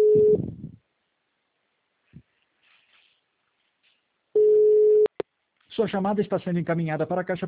Sua chamada está sendo encaminhada para a caixa